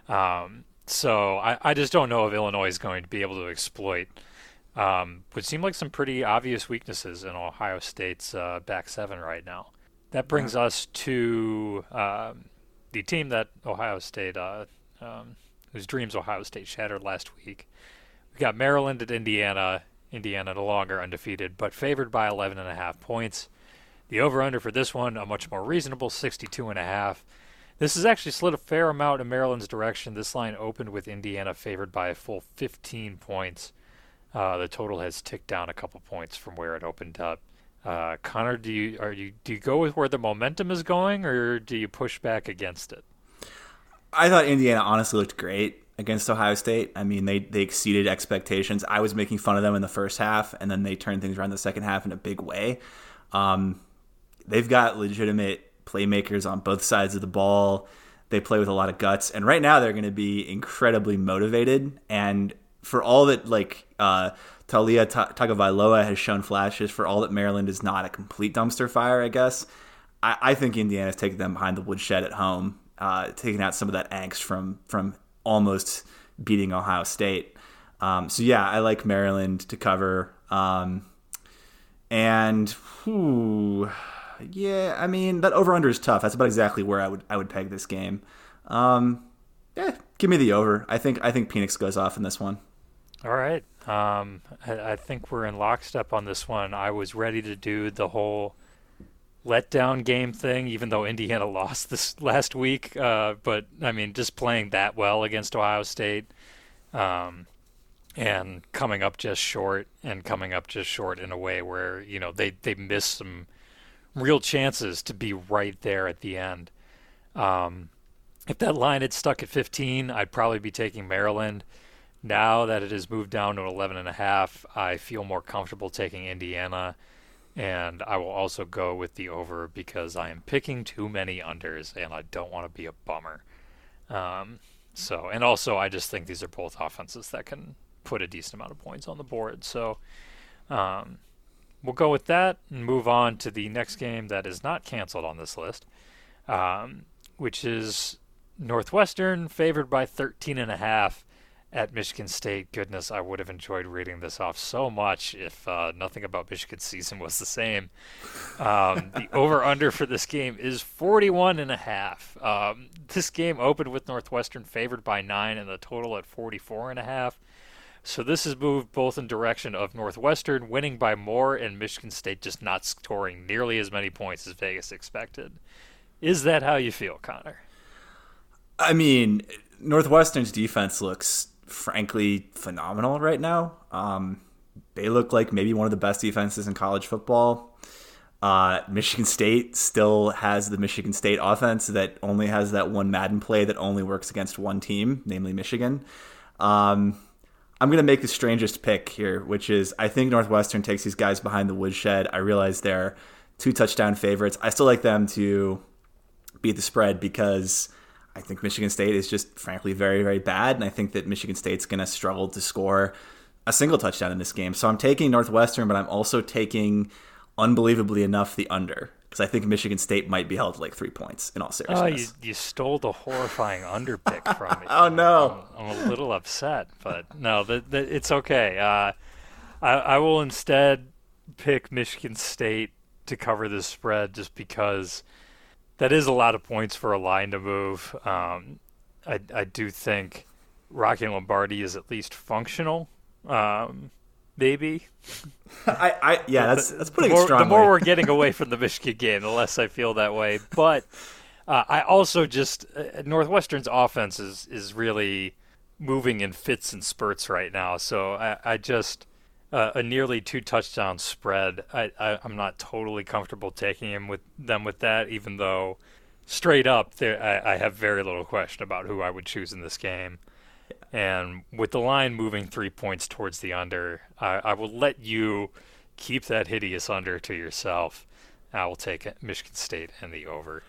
So I just don't know if Illinois is going to be able to exploit would seem like some pretty obvious weaknesses in Ohio State's back seven right now. That brings us to the team that Ohio State, whose dreams Ohio State shattered last week. We got Maryland at Indiana. Indiana no longer undefeated, but favored by 11.5 points. The over-under for this one, a much more reasonable 62.5. This has actually slid a fair amount in Maryland's direction. This line opened with Indiana favored by a full 15 points. The total has ticked down a couple points from where it opened up. Connor, do you go with where the momentum is going, or do you push back against it? I thought Indiana honestly looked great against Ohio State. I mean, they exceeded expectations. I was making fun of them in the first half, and then they turned things around the second half in a big way. They've got legitimate playmakers on both sides of the ball. They play with a lot of guts, and right now they're going to be incredibly motivated. And for all that, Taulia Tagovailoa has shown flashes, for all that Maryland is not a complete dumpster fire, I guess, I think Indiana's taking them behind the woodshed at home, taking out some of that angst from almost beating Ohio State. So yeah, I like Maryland to cover. Yeah, I mean, that over-under is tough. That's about exactly where I would peg this game. Give me the over. I think Penix goes off in this one. All right. I think we're in lockstep on this one. I was ready to do the whole letdown game thing, even though Indiana lost this last week. But, I mean, just playing that well against Ohio State and coming up just short in a way where, you know, they missed some real chances to be right there at the end. If that line had stuck at 15, I'd probably be taking Maryland. Now that it has moved down to 11.5, I feel more comfortable taking Indiana, and I will also go with the over because I am picking too many unders, and I don't want to be a bummer. And also I just think these are both offenses that can put a decent amount of points on the board. So we'll go with that and move on to the next game that is not canceled on this list, which is Northwestern favored by 13.5 at Michigan State. Goodness, I would have enjoyed reading this off so much if nothing about Michigan's season was the same. The over-under for this game is 41.5. This game opened with Northwestern favored by 9 and the total at 44.5. So this has moved both in direction of Northwestern winning by more and Michigan State just not scoring nearly as many points as Vegas expected. Is that how you feel, Connor? I mean, Northwestern's defense looks frankly phenomenal right now. They look like maybe one of the best defenses in college football. Michigan State still has the Michigan State offense that only has that one Madden play that only works against one team, namely Michigan. I'm going to make the strangest pick here, which is I think Northwestern takes these guys behind the woodshed. I realize they're 2-touchdown favorites. I still like them to beat the spread because I think Michigan State is just frankly very, very bad, and I think that Michigan State's going to struggle to score a single touchdown in this game. So I'm taking Northwestern, but I'm also taking, unbelievably enough, the under, because I think Michigan State might be held to like 3 points in all seriousness. Oh, you stole the horrifying under pick from me. Oh, no. I'm a little upset, but no, it's okay. I will instead pick Michigan State to cover this spread just because that is a lot of points for a line to move. I do think Rocky Lombardi is at least functional. Maybe. That's putting it strongly. The more we're getting away from the Michigan game, the less I feel that way. But I also just Northwestern's offense is really moving in fits and spurts right now. So I just a nearly 2-touchdown spread. I'm not totally comfortable taking them with that, even though straight up I have very little question about who I would choose in this game. And with the line moving 3 points towards the under, I will let you keep that hideous under to yourself. I will take Michigan State and the over.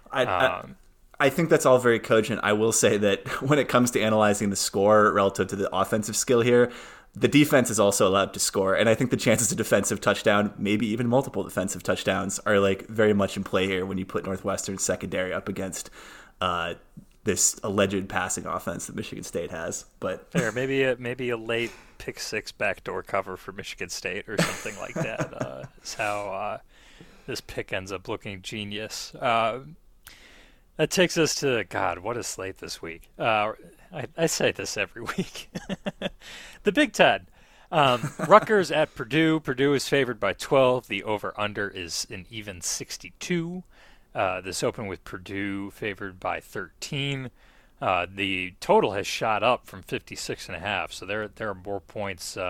I think that's all very cogent. I will say that when it comes to analyzing the score relative to the offensive skill here, the defense is also allowed to score. And I think the chances of defensive touchdown, maybe even multiple defensive touchdowns, are like very much in play here when you put Northwestern's secondary up against this alleged passing offense that Michigan State has. But fair, maybe a late pick six backdoor cover for Michigan State or something like that is how this pick ends up looking genius. That takes us to, God, what a slate this week. I say this every week. The Big Ten. Rutgers at Purdue. Purdue is favored by 12. The over-under is an even 62. This opened with Purdue favored by 13. The total has shot up from 56.5, so there are more points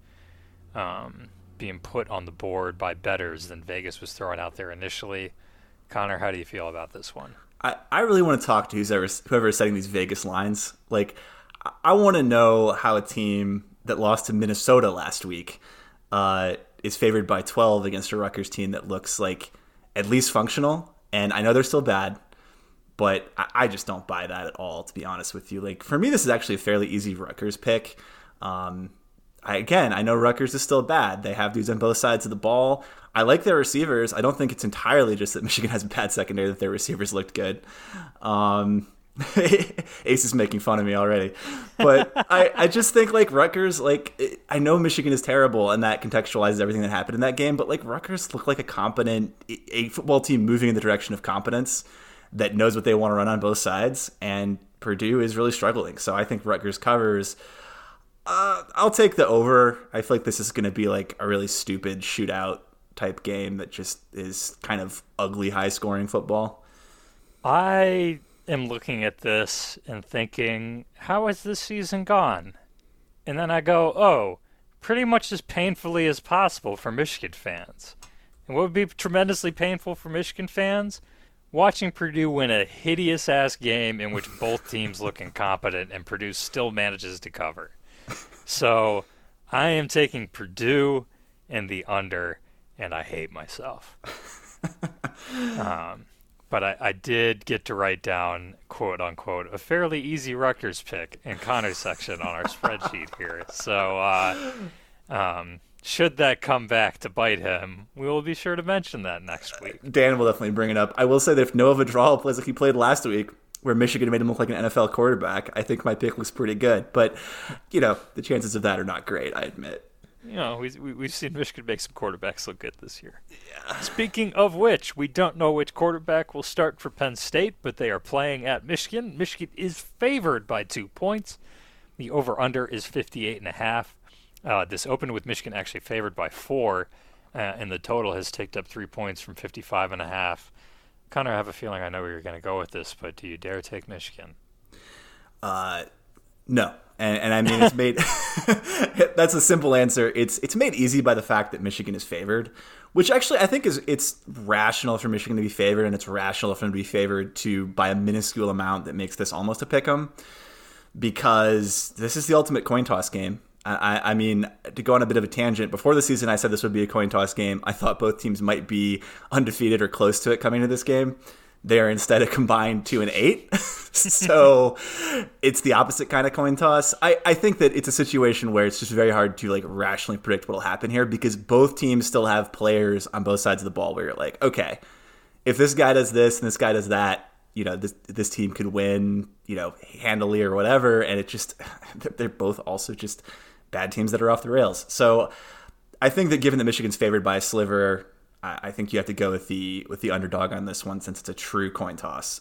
being put on the board by bettors than Vegas was throwing out there initially. Connor, how do you feel about this one? I really want to talk to whoever is setting these Vegas lines. Like, I want to know how a team that lost to Minnesota last week is favored by 12 against a Rutgers team that looks like at least functional. And I know they're still bad, but I just don't buy that at all, to be honest with you. Like, for me, this is actually a fairly easy Rutgers pick. I know Rutgers is still bad. They have dudes on both sides of the ball. I like their receivers. I don't think it's entirely just that Michigan has a bad secondary, that their receivers looked good. Ace is making fun of me already. But I just think, like, Rutgers, like, I know Michigan is terrible, and that contextualizes everything that happened in that game, but, like, Rutgers look like a football team moving in the direction of competence that knows what they want to run on both sides, and Purdue is really struggling. So I think Rutgers covers. I'll take the over. I feel like this is going to be, like, a really stupid shootout type game that just is kind of ugly, high-scoring football. I am looking at this and thinking, how has this season gone? And then I go, oh, pretty much as painfully as possible for Michigan fans. And what would be tremendously painful for Michigan fans? Watching Purdue win a hideous-ass game in which both teams look incompetent and Purdue still manages to cover. So I am taking Purdue and the under, and I hate myself. But I did get to write down, quote unquote, a fairly easy Rutgers pick in Connor's section on our spreadsheet here. So should that come back to bite him, we will be sure to mention that next week. Dan will definitely bring it up. I will say that if Noah Vedral plays like he played last week, where Michigan made him look like an NFL quarterback, I think my pick looks pretty good. But, the chances of that are not great, I admit. We've seen Michigan make some quarterbacks look good this year. Yeah. Speaking of which, we don't know which quarterback will start for Penn State, but they are playing at Michigan. Michigan is favored by 2 points. The over-under is 58.5. This opened with Michigan actually favored by 4, and the total has ticked up 3 points from 55.5. Connor, I have a feeling I know where you're going to go with this, but do you dare take Michigan? No. And I mean, it's made that's a simple answer. It's made easy by the fact that Michigan is favored, which actually I think it's rational for Michigan to be favored, and it's rational for them to be favored by a minuscule amount that makes this almost a pick 'em, because this is the ultimate coin toss game. I mean, to go on a bit of a tangent, before the season I said this would be a coin toss game. I thought both teams might be undefeated or close to it coming into this game. They're instead a combined 2-8. So it's the opposite kind of coin toss. I think that it's a situation where it's just very hard to like rationally predict what will happen here, because both teams still have players on both sides of the ball where you're like, okay, if this guy does this and this guy does that, this team could win, handily or whatever. And it just, they're both also just bad teams that are off the rails. So I think that given that Michigan's favored by a sliver, I think you have to go with the underdog on this one, since it's a true coin toss.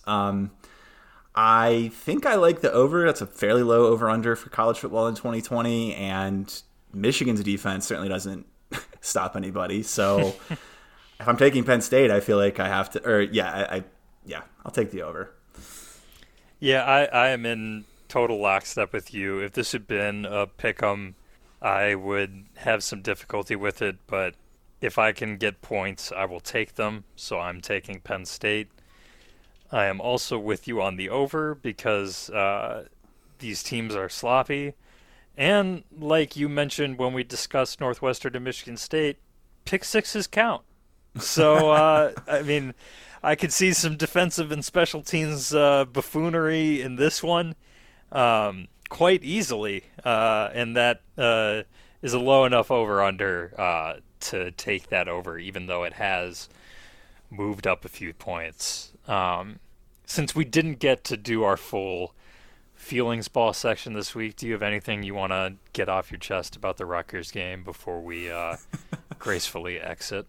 I think I like the over. That's a fairly low over-under for college football in 2020, and Michigan's defense certainly doesn't stop anybody. So if I'm taking Penn State, I feel like I have to. I'll take the over. Yeah, I am in total lockstep with you. If this had been a pick-em, I would have some difficulty with it, but if I can get points, I will take them, so I'm taking Penn State. I am also with you on the over because these teams are sloppy. And like you mentioned when we discussed Northwestern and Michigan State, pick sixes count. So, I mean, I could see some defensive and special teams buffoonery in this one quite easily. And that is a low enough over-under to take that over, even though it has moved up a few points. Since we didn't get to do our full feelings ball section this week, do you have anything you want to get off your chest about the Rutgers game before we gracefully exit?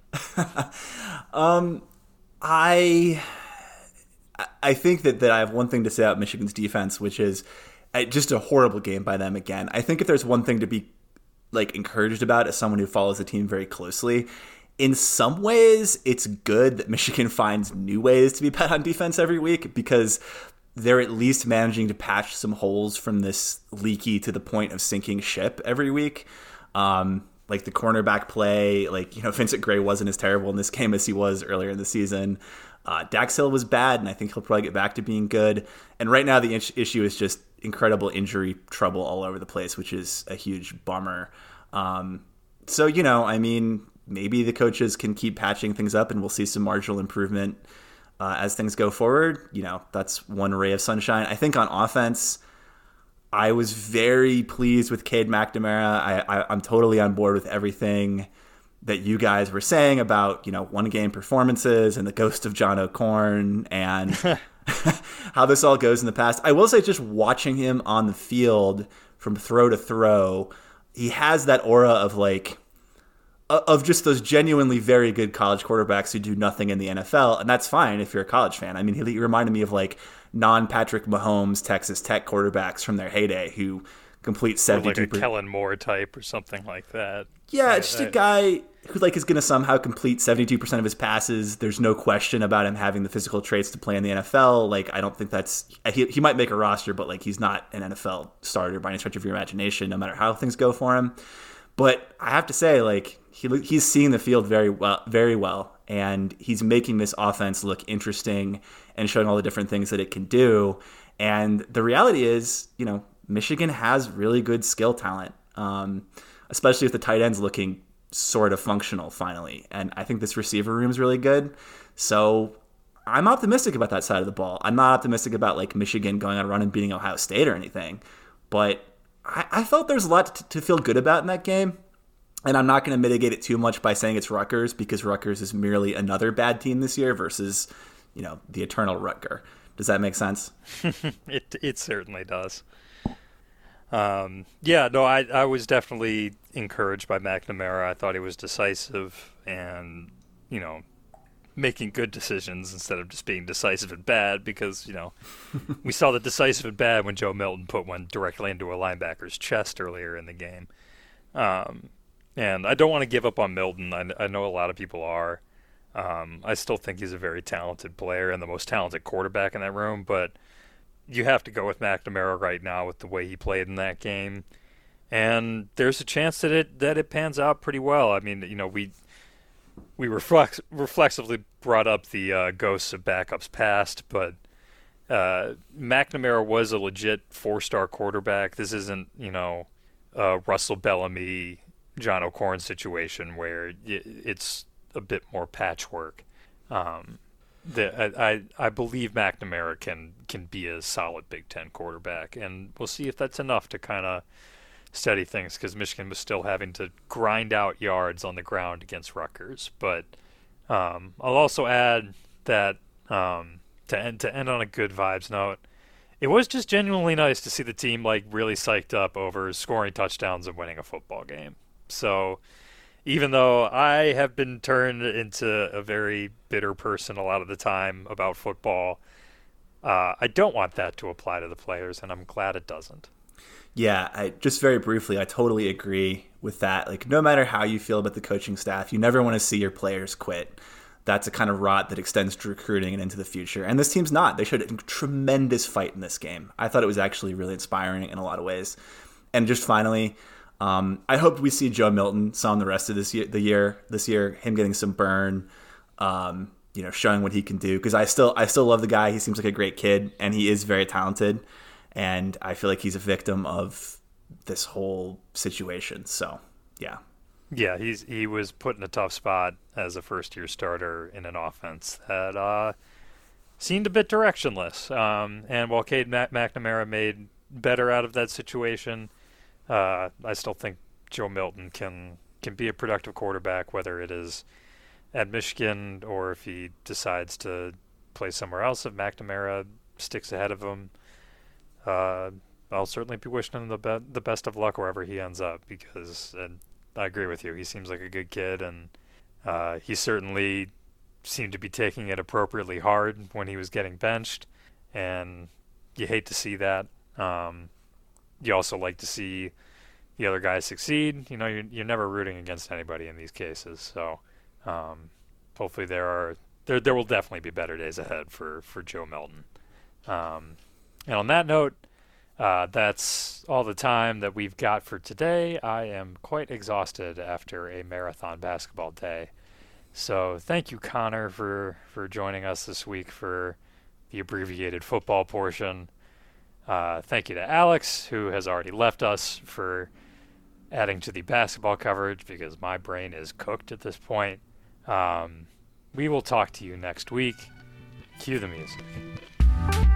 I think that I have one thing to say about Michigan's defense, which is just a horrible game by them again. I think if there's one thing to be encouraged about as someone who follows the team very closely, in some ways it's good that Michigan finds new ways to be bad on defense every week, because they're at least managing to patch some holes from this leaky to the point of sinking ship every week. Like the cornerback play, Vincent Gray wasn't as terrible in this game as he was earlier in the season. Dax Hill was bad, and I think he'll probably get back to being good. And right now the issue is just incredible injury trouble all over the place, which is a huge bummer. So, maybe the coaches can keep patching things up and we'll see some marginal improvement as things go forward. That's one ray of sunshine. I think on offense, I was very pleased with Cade McNamara. I'm totally on board with everything that you guys were saying about, one-game performances and the ghost of John O'Korn and how this all goes in the past. I will say, just watching him on the field from throw to throw, he has that aura of just those genuinely very good college quarterbacks who do nothing in the NFL, and that's fine if you're a college fan. I mean, he reminded me of non-Patrick Mahomes Texas Tech quarterbacks from their heyday who complete 72%. Like a Kellen Moore type or something like that. Yeah, it's just a guy who is going to somehow complete 72% of his passes. There's no question about him having the physical traits to play in the NFL. I don't think that's he might make a roster, but he's not an NFL starter by any stretch of your imagination, no matter how things go for him. But I have to say, he's seeing the field very well, and he's making this offense look interesting and showing all the different things that it can do. And the reality is, Michigan has really good skill talent, especially with the tight ends looking sort of functional finally. And I think this receiver room is really good. So I'm optimistic about that side of the ball. I'm not optimistic about Michigan going on a run and beating Ohio State or anything, but I felt there's a lot to feel good about in that game. And I'm not going to mitigate it too much by saying it's Rutgers, because Rutgers is merely another bad team this year versus, the eternal Rutger. Does that make sense? It certainly does. I was definitely encouraged by McNamara. I thought he was decisive and, making good decisions instead of just being decisive and bad, because, we saw the decisive and bad when Joe Milton put one directly into a linebacker's chest earlier in the game. And I don't want to give up on Milton. I know a lot of people are. I still think he's a very talented player and the most talented quarterback in that room, but you have to go with McNamara right now with the way he played in that game. And there's a chance that it pans out pretty well. I mean, we reflexively brought up the ghosts of backups past, but McNamara was a legit 4-star quarterback. This isn't, Russell Bellamy, John O'Corn situation where it's a bit more patchwork. I believe McNamara can be a solid Big Ten quarterback, and we'll see if that's enough to kind of steady things, because Michigan was still having to grind out yards on the ground against Rutgers. But I'll also add that to end on a good vibes note, it was just genuinely nice to see the team really psyched up over scoring touchdowns and winning a football game. So even though I have been turned into a very bitter person a lot of the time about football, I don't want that to apply to the players, and I'm glad it doesn't. Yeah, just very briefly, I totally agree with that. No matter how you feel about the coaching staff, you never want to see your players quit. That's a kind of rot that extends to recruiting and into the future. And this team's not. They showed a tremendous fight in this game. I thought it was actually really inspiring in a lot of ways. And just finally, I hope we see Joe Milton some the rest of this year, him getting some burn, showing what he can do. Because I still love the guy. He seems like a great kid, and he is very talented. And I feel like he's a victim of this whole situation. So, yeah. Yeah, he was put in a tough spot as a first-year starter in an offense that seemed a bit directionless. And while Cade McNamara made better out of that situation, I still think Joe Milton can be a productive quarterback, whether it is at Michigan or if he decides to play somewhere else. If McNamara sticks ahead of him, I'll certainly be wishing him the best of luck wherever he ends up, because I agree with you. He seems like a good kid, and he certainly seemed to be taking it appropriately hard when he was getting benched, and you hate to see that. You also like to see the other guys succeed. You're never rooting against anybody in these cases, so hopefully there will definitely be better days ahead for Joe Milton. And on that note, that's all the time that we've got for today. I am quite exhausted after a marathon basketball day. So thank you, Connor, for joining us this week for the abbreviated football portion. Thank you to Alex, who has already left us, for adding to the basketball coverage, because my brain is cooked at this point. We will talk to you next week. Cue the music.